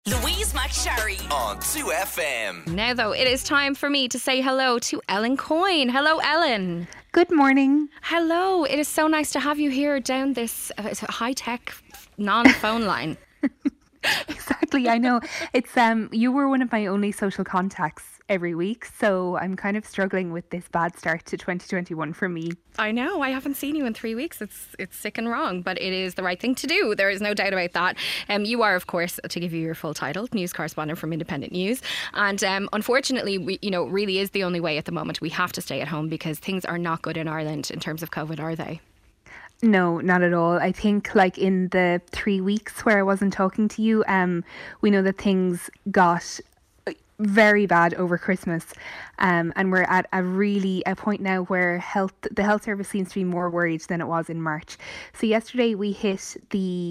Louise McSharry on 2FM. Now, though, it is time for me to say hello to Ellen Coyne. Hello, Ellen. Good morning. Hello. It is so nice to have you here down this high-tech non-phone line. Exactly, I know. It's you were one of my only social contacts every week, so I'm kind of struggling with this bad start to 2021 for me. I know, I haven't seen you in 3 weeks. It's sick and wrong, but it is the right thing to do. There is no doubt about that. You are, of course, to give you your full title, news correspondent from Independent News. And unfortunately, really is the only way at the moment. We have to stay at home because things are not good in Ireland in terms of COVID, are they? No, not at all. I think like in the 3 weeks where I wasn't talking to you, we know that things got very bad over Christmas, and we're at a point now where the health service seems to be more worried than it was in March. So yesterday we hit the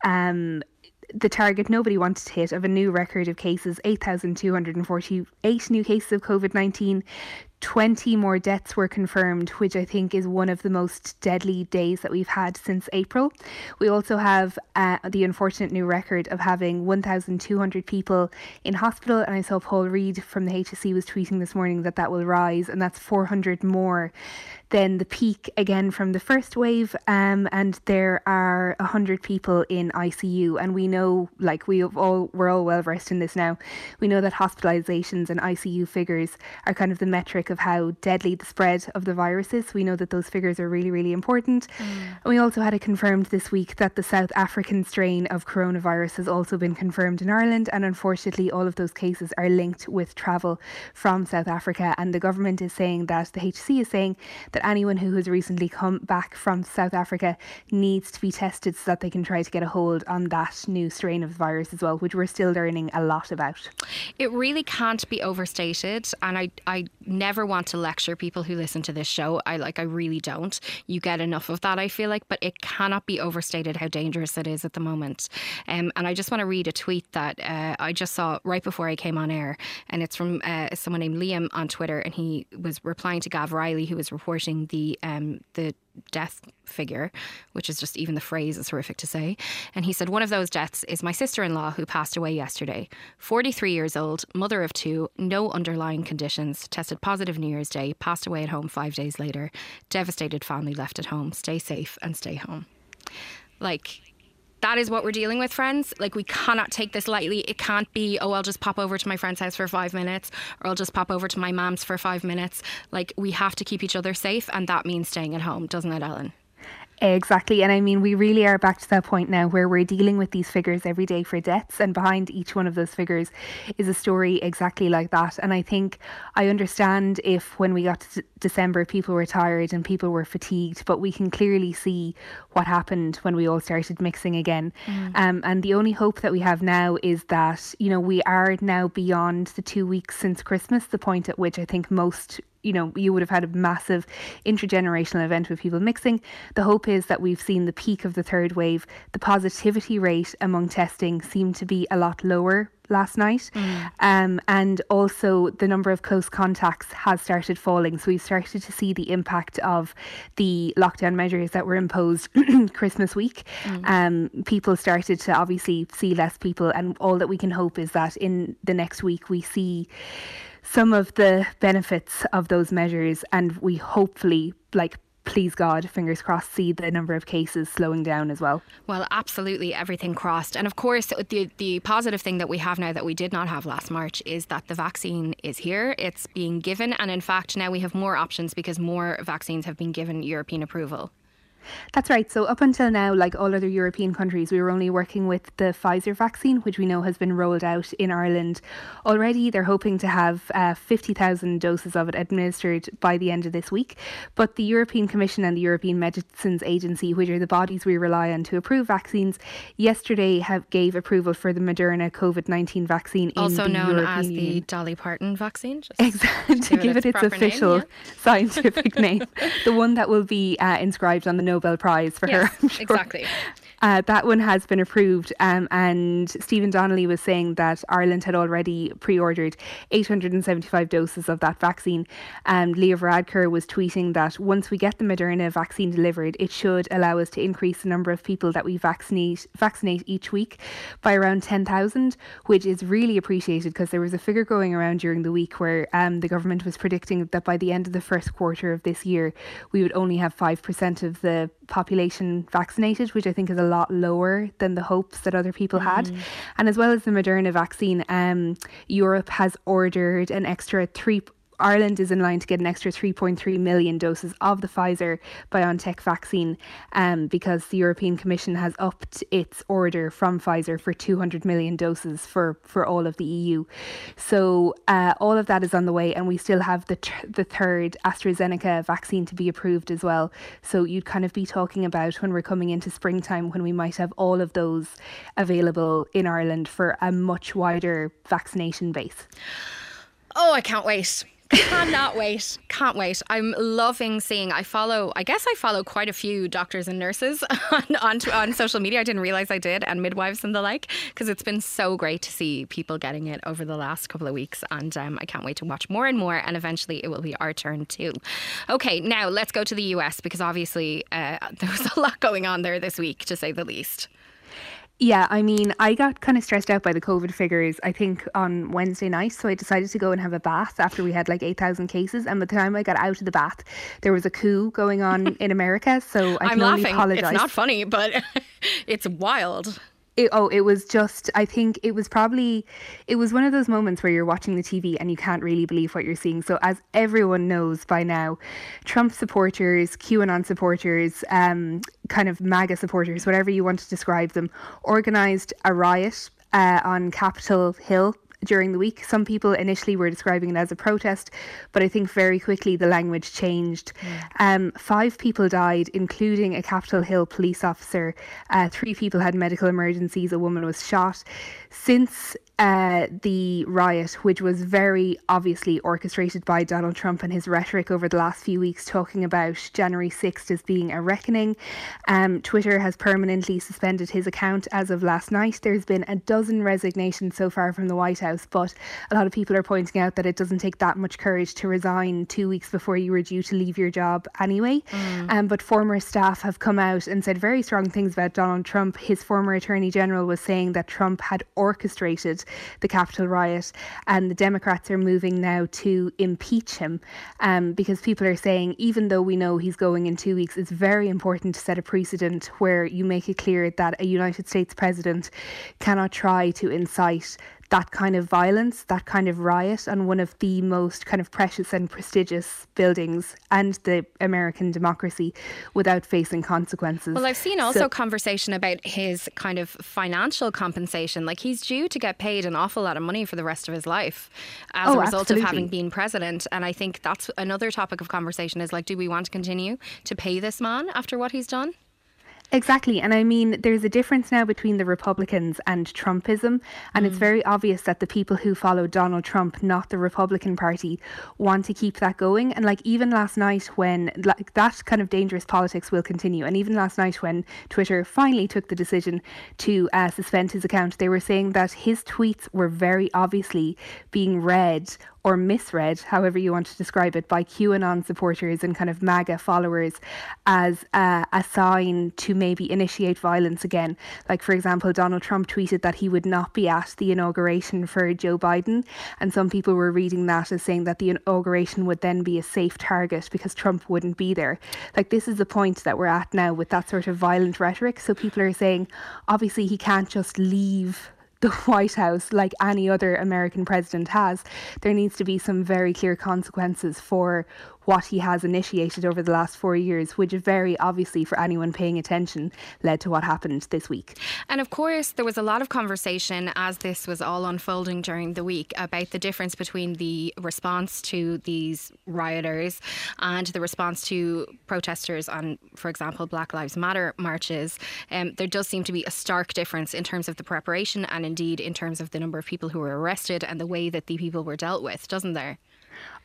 target nobody wanted to hit of a new record of cases, 8,248 new cases of COVID-19. 20 more deaths were confirmed, which I think is one of the most deadly days that we've had since April. We also have the unfortunate new record of having 1,200 people in hospital, and I saw Paul Reid from the HSE was tweeting this morning that will rise, and that's 400 more than the peak again from the first wave, and there are 100 people in ICU, and we know, like we're all well versed in this now, we know that hospitalizations and ICU figures are kind of the metric of how deadly the spread of the virus is. So we know that those figures are really, really important. And we also had it confirmed this week that the South African strain of coronavirus has also been confirmed in Ireland, and unfortunately all of those cases are linked with travel from South Africa, and the government is saying that, the HSE is saying that anyone who has recently come back from South Africa needs to be tested so that they can try to get a hold on that new strain of the virus as well, which we're still learning a lot about. It really can't be overstated, and I never want to lecture people who listen to this show. I really don't. You get enough of that, I feel like, but it cannot be overstated how dangerous it is at the moment. And I just want to read a tweet that I just saw right before I came on air, and it's from someone named Liam on Twitter, and he was replying to Gav Riley, who was reporting the death figure, which is just, even the phrase is horrific to say. And he said, one of those deaths is my sister-in-law who passed away yesterday. 43 years old, mother of two, no underlying conditions, tested positive New Year's Day, passed away at home 5 days later. Devastated family left at home. Stay safe and stay home. That is what we're dealing with, friends. We cannot take this lightly. It can't be, I'll just pop over to my friend's house for 5 minutes, or I'll just pop over to my mum's for 5 minutes. We have to keep each other safe, and that means staying at home, doesn't it, Ellen? Exactly. And I mean, we really are back to that point now where we're dealing with these figures every day for deaths, and behind each one of those figures is a story exactly like that. And I think I understand if when we got to December people were tired and people were fatigued, but we can clearly see what happened when we all started mixing again. And the only hope that we have now is that, we are now beyond the 2 weeks since Christmas, the point at which I think most you would have had a massive intergenerational event with people mixing. The hope is that we've seen the peak of the third wave. The positivity rate among testing seemed to be a lot lower last night. And also the number of close contacts has started falling. So we've started to see the impact of the lockdown measures that were imposed Christmas week. People started to obviously see less people, and all that we can hope is that in the next week we see some of the benefits of those measures, and we hopefully, please God, fingers crossed, see the number of cases slowing down as well. Well, absolutely, everything crossed. And of course, the positive thing that we have now that we did not have last March is that the vaccine is here. It's being given, and in fact now we have more options because more vaccines have been given European approval. That's right. So up until now, like all other European countries, we were only working with the Pfizer vaccine, which we know has been rolled out in Ireland already. They're hoping to have 50,000 doses of it administered by the end of this week. But the European Commission and the European Medicines Agency, which are the bodies we rely on to approve vaccines, yesterday gave approval for the Moderna COVID-19 vaccine, also in the known European as Union. The Dolly Parton vaccine. Exactly, to give it its official scientific name. The one that will be inscribed on the Nobel Prize for her, I'm sure. Exactly. That one has been approved, and Stephen Donnelly was saying that Ireland had already pre-ordered 875 doses of that vaccine. Leo Varadkar was tweeting that once we get the Moderna vaccine delivered, it should allow us to increase the number of people that we vaccinate each week by around 10,000, which is really appreciated, because there was a figure going around during the week where the government was predicting that by the end of the first quarter of this year, we would only have 5% of the population vaccinated, which I think is a lot lower than the hopes that other people had. And as well as the Moderna vaccine, Europe has ordered an extra Ireland is in line to get an extra 3.3 million doses of the Pfizer-BioNTech vaccine, because the European Commission has upped its order from Pfizer for 200 million doses for all of the EU. So all of that is on the way, and we still have the third AstraZeneca vaccine to be approved as well. So you'd kind of be talking about when we're coming into springtime, when we might have all of those available in Ireland for a much wider vaccination base. Oh, I can't wait. Cannot wait. Can't wait. I'm loving seeing, I follow quite a few doctors and nurses on social media. I didn't realise I did, and midwives and the like, because it's been so great to see people getting it over the last couple of weeks, and I can't wait to watch more and more, and eventually it will be our turn too. Okay, now let's go to the US, because obviously there was a lot going on there this week, to say the least. Yeah, I mean, I got kind of stressed out by the COVID figures, I think, on Wednesday night. So I decided to go and have a bath after we had like 8,000 cases. And by the time I got out of the bath, there was a coup going on in America. So I can only apologise. It's not funny, but it's wild. It was just, I think it was one of those moments where you're watching the TV and you can't really believe what you're seeing. So as everyone knows by now, Trump supporters, QAnon supporters, kind of MAGA supporters, whatever you want to describe them, organised a riot on Capitol Hill during the week. Some people initially were describing it as a protest, but I think very quickly the language changed. 5 people died, including a Capitol Hill police officer. 3 people had medical emergencies. A woman was shot. Since the riot, which was very obviously orchestrated by Donald Trump and his rhetoric over the last few weeks, talking about January 6th as being a reckoning, Twitter has permanently suspended his account as of last night. There's been a dozen resignations so far from the White House, but a lot of people are pointing out that it doesn't take that much courage to resign 2 weeks before you were due to leave your job anyway. But former staff have come out and said very strong things about Donald Trump. His former Attorney General was saying that Trump had orchestrated the Capitol riot, and the Democrats are moving now to impeach him, because people are saying, even though we know he's going in 2 weeks, it's very important to set a precedent where you make it clear that a United States president cannot try to incite that kind of violence, that kind of riot on one of the most kind of precious and prestigious buildings and the American democracy without facing consequences. Well, I've seen also conversation about his kind of financial compensation. Like, he's due to get paid an awful lot of money for the rest of his life as a result of having been president. And I think that's another topic of conversation, is like, do we want to continue to pay this man after what he's done? Exactly. And I mean, there's a difference now between the Republicans and Trumpism. And it's very obvious that the people who follow Donald Trump, not the Republican Party, want to keep that going. And like, even last night when that kind of dangerous politics will continue. And even last night when Twitter finally took the decision to suspend his account, they were saying that his tweets were very obviously being read or misread, however you want to describe it, by QAnon supporters and kind of MAGA followers as a sign to maybe initiate violence again. Like, for example, Donald Trump tweeted that he would not be at the inauguration for Joe Biden, and some people were reading that as saying that the inauguration would then be a safe target because Trump wouldn't be there. Like, this is the point that we're at now with that sort of violent rhetoric. So people are saying, obviously he can't just leave the White House like any other American president has. There needs to be some very clear consequences for what he has initiated over the last 4 years, which very obviously, for anyone paying attention, led to what happened this week. And of course, there was a lot of conversation as this was all unfolding during the week about the difference between the response to these rioters and the response to protesters on, for example, Black Lives Matter marches. There does seem to be a stark difference in terms of the preparation and indeed in terms of the number of people who were arrested and the way that the people were dealt with, doesn't there?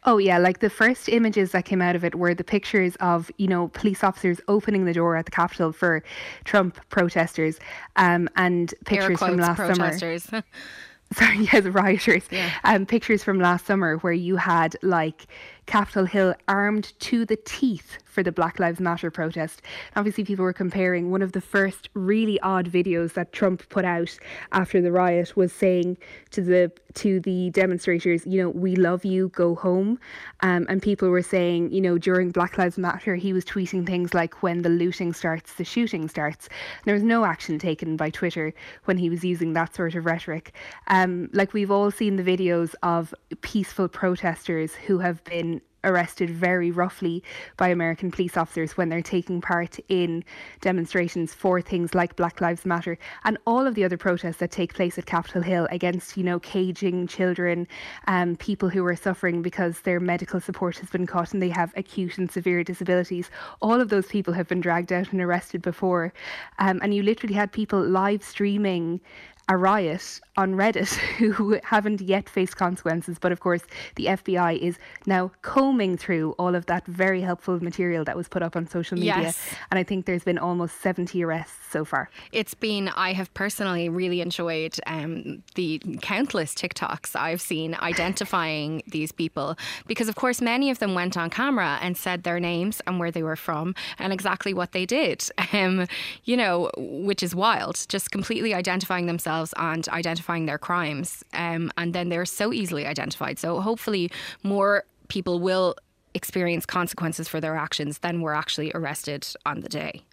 Oh yeah, like the first images that came out of it were the pictures of, police officers opening the door at the Capitol for Trump protesters, and Air pictures from quotes last summer. protesters. Sorry, yeah, the rioters. Yeah. Pictures from last summer where you had like Capitol Hill armed to the teeth for the Black Lives Matter protest. Obviously, people were comparing one of the first really odd videos that Trump put out after the riot was saying to the demonstrators, we love you, go home. And people were saying, during Black Lives Matter, he was tweeting things like, when the looting starts, the shooting starts. And there was no action taken by Twitter when he was using that sort of rhetoric. Like we've all seen the videos of peaceful protesters who have been arrested very roughly by American police officers when they're taking part in demonstrations for things like Black Lives Matter and all of the other protests that take place at Capitol Hill against, caging children, people who are suffering because their medical support has been cut and they have acute and severe disabilities. All of those people have been dragged out and arrested before. And you literally had people live streaming a riot on Reddit who haven't yet faced consequences. But of course, the FBI is now combing through all of that very helpful material that was put up on social media. Yes. And I think there's been almost 70 arrests so far. I have personally really enjoyed the countless TikToks I've seen identifying these people, because of course many of them went on camera and said their names and where they were from and exactly what they did, which is wild, just completely identifying themselves and identifying their crimes. And then they're so easily identified. So hopefully more people will experience consequences for their actions than were actually arrested on the day.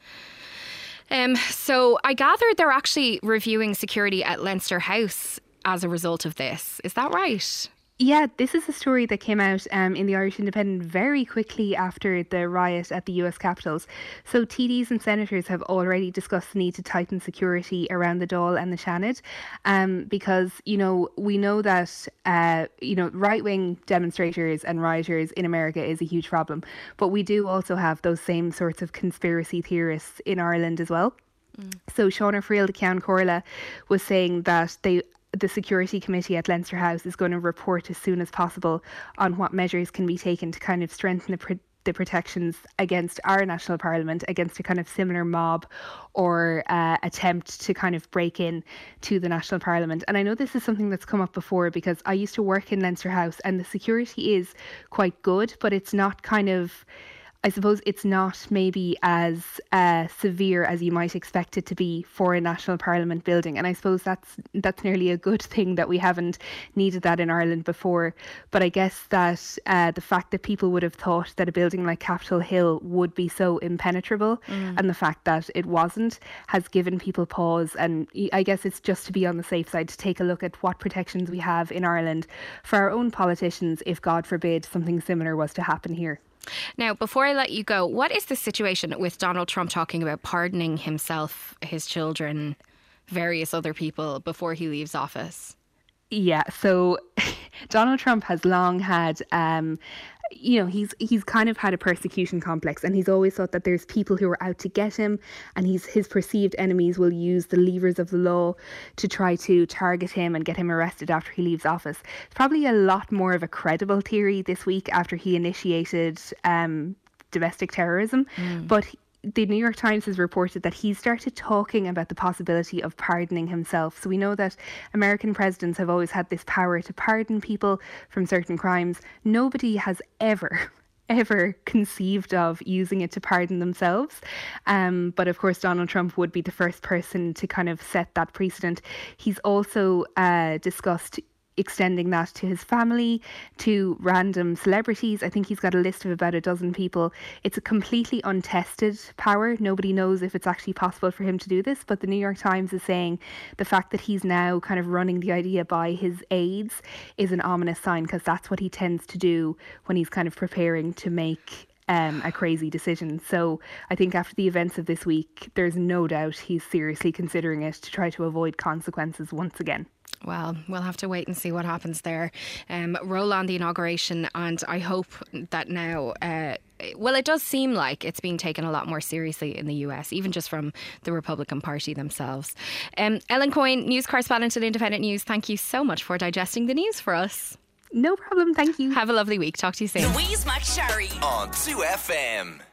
So I gathered they're actually reviewing security at Leinster House as a result of this. Is that right? Yeah, this is a story that came out in the Irish Independent very quickly after the riot at the US Capitals. So TDs and senators have already discussed the need to tighten security around the Dáil and the Seanad, because, we know that, right-wing demonstrators and rioters in America is a huge problem. But we do also have those same sorts of conspiracy theorists in Ireland as well. So Seán Friel de Ceann Comhairle was saying that the Security Committee at Leinster House is going to report as soon as possible on what measures can be taken to kind of strengthen the protections against our national parliament, against a kind of similar mob or attempt to kind of break in to the national parliament. And I know this is something that's come up before because I used to work in Leinster House and the security is quite good, but it's not I suppose it's not maybe as severe as you might expect it to be for a national parliament building. And I suppose that's nearly a good thing that we haven't needed that in Ireland before. But I guess that the fact that people would have thought that a building like Capitol Hill would be so impenetrable and the fact that it wasn't has given people pause. And I guess it's just to be on the safe side to take a look at what protections we have in Ireland for our own politicians if, God forbid, something similar was to happen here. Now, before I let you go, what is the situation with Donald Trump talking about pardoning himself, his children, various other people before he leaves office? Yeah, so Donald Trump has long had, he's kind of had a persecution complex, and he's always thought that there's people who are out to get him, and his perceived enemies will use the levers of the law to try to target him and get him arrested after he leaves office. It's probably a lot more of a credible theory this week after he initiated domestic terrorism, but the New York Times has reported that he started talking about the possibility of pardoning himself. So we know that American presidents have always had this power to pardon people from certain crimes. Nobody has ever conceived of using it to pardon themselves. But of course, Donald Trump would be the first person to kind of set that precedent. He's also discussed extending that to his family, to random celebrities. I think he's got a list of about a dozen people. It's a completely untested power. Nobody knows if it's actually possible for him to do this, but the New York Times is saying the fact that he's now kind of running the idea by his aides is an ominous sign, because that's what he tends to do when he's kind of preparing to make a crazy decision. So I think after the events of this week, there's no doubt he's seriously considering it to try to avoid consequences once again. Well, we'll have to wait and see what happens there. Roll on the inauguration, and I hope that now, it does seem like it's being taken a lot more seriously in the US, even just from the Republican Party themselves. Ellen Coyne, news correspondent at Independent News, thank you so much for digesting the news for us. No problem. Thank you. Have a lovely week. Talk to you soon. Louise McSharry on 2FM.